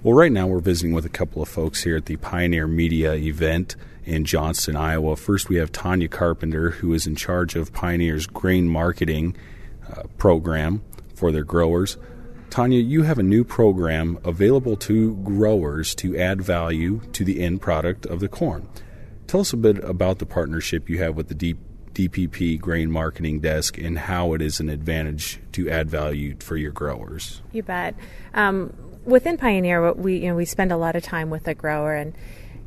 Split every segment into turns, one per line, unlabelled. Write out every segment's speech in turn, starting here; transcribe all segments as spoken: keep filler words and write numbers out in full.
Well, right now we're visiting with a couple of folks here at the Pioneer Media event in Johnston, Iowa. First, we have Tanya Carpenter, who is in charge of Pioneer's grain marketing uh, program for their growers. Tanya, you have a new program available to growers to add value to the end product of the corn. Tell us a bit about the partnership you have with the D- DPP Grain Marketing Desk and how it is an advantage to add value for your growers.
You bet. Um, within Pioneer, we you know we spend a lot of time with the grower, and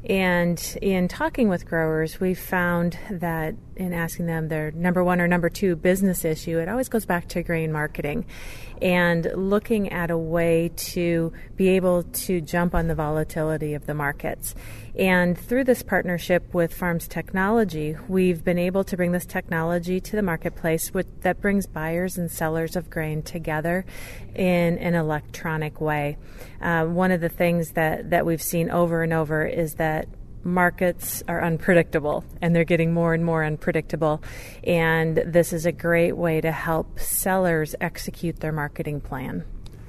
and in talking with growers, we found that in asking them their number one or number two business issue, it always goes back to grain marketing and looking at a way to be able to jump on the volatility of the markets. And through this partnership with Farms Technology, we've been able to bring this technology to the marketplace with, that brings buyers and sellers of grain together in an electronic way. Uh, one of the things that, that we've seen over and over is that markets are unpredictable, and they're getting more and more unpredictable. And this is a great way to help sellers execute their marketing plan.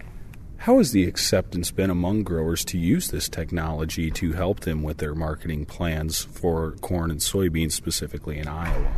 How has the acceptance been among growers to use this technology to help them with their marketing plans for corn and soybeans, specifically in Iowa?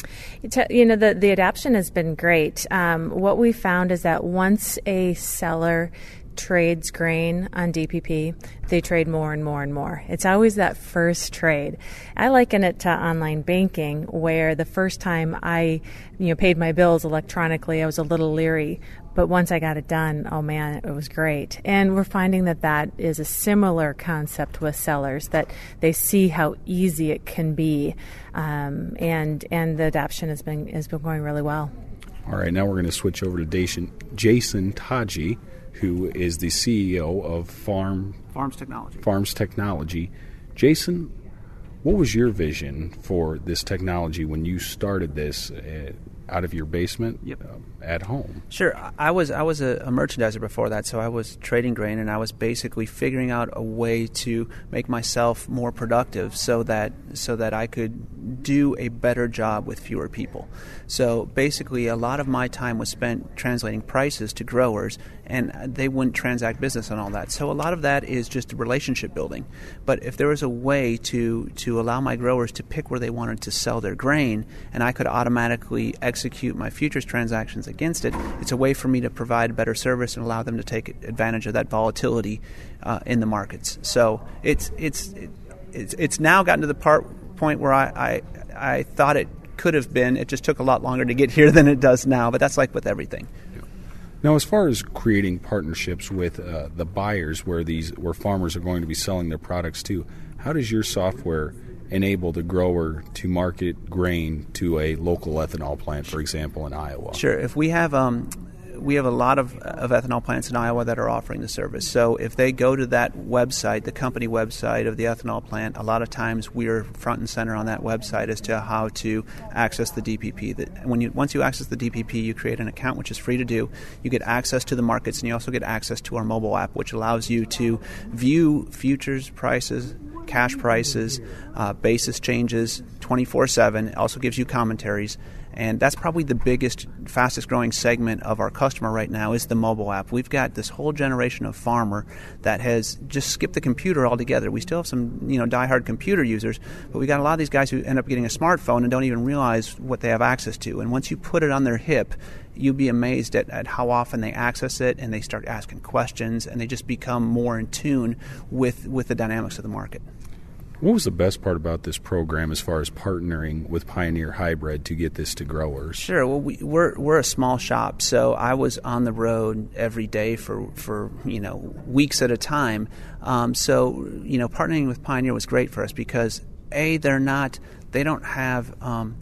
You know, the, the adoption has been great. Um, what we found is that once a seller trades grain on D P P, they trade more and more and more. It's always that first trade. I liken it to online banking, where the first time I, you know, paid my bills electronically, I was a little leery. But once I got it done, oh man, it was great. And we're finding that that is a similar concept with sellers, that they see how easy it can be, um, and and the adoption has been has been going really well.
All right, now we're going to switch over to Jason, Jason Taji, who is the C E O of Farm
Farms Technology.
Farms Technology. Jason, what was your vision for this technology when you started this uh, out of your basement
yep.
uh, at home?
Sure. I was I was a, a merchandiser before that, so I was trading grain, and I was basically figuring out a way to make myself more productive so that so that I could do a better job with fewer people. So basically, a lot of my time was spent translating prices to growers, and they wouldn't transact business on all that. So a lot of that is just relationship building. But if there was a way to to allow my growers to pick where they wanted to sell their grain, and I could automatically execute my futures transactions against it, it's a way for me to provide better service and allow them to take advantage of that volatility uh, in the markets. So it's it's it's it's now gotten to the part point where I, I I thought it could have been. It just took a lot longer to get here than it does now. But that's like with everything.
Now, as far as creating partnerships with uh, the buyers, where these where farmers are going to be selling their products to, how does your software enable the grower to market grain to a local ethanol plant, for example, in Iowa?
Sure. If we have um, we have a lot of, of ethanol plants in Iowa that are offering the service. So if they go to that website, the company website of the ethanol plant, a lot of times we're front and center on that website as to how to access the D P P. That when you once you access the D P P, you create an account, which is free to do. You get access to the markets, and you also get access to our mobile app, which allows you to view futures prices, cash prices, uh, basis changes twenty-four seven. It also gives you commentaries. And that's probably the biggest, fastest growing segment of our customer right now is the mobile app. We've got this whole generation of farmer that has just skipped the computer altogether. We still have some, you know, diehard computer users, but we got a lot of these guys who end up getting a smartphone and don't even realize what they have access to. And once you put it on their hip, you'll be amazed at, at how often they access it, and they start asking questions, and they just become more in tune with, with the dynamics of the market.
What was the best part about this program as far as partnering with Pioneer Hybrid to get this to growers?
Sure. Well, we, we're we're a small shop, so I was on the road every day for, for you know weeks at a time. Um, so you know, partnering with Pioneer was great for us because a they're not they don't have. Um,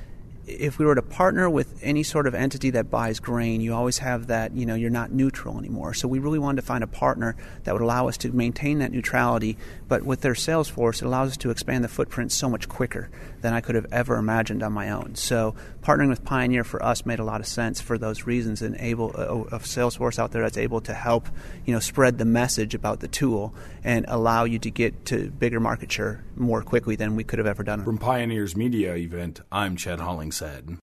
If we were to partner with any sort of entity that buys grain, you always have that, you know, you're not neutral anymore. So we really wanted to find a partner that would allow us to maintain that neutrality. But with their sales force, it allows us to expand the footprint so much quicker than I could have ever imagined on my own. So partnering with Pioneer for us made a lot of sense for those reasons, and able a, a sales force out there that's able to help, you know, spread the message about the tool and allow you to get to bigger market share more quickly than we could have ever done.
From Pioneer's media event, I'm Chad Hollingshead.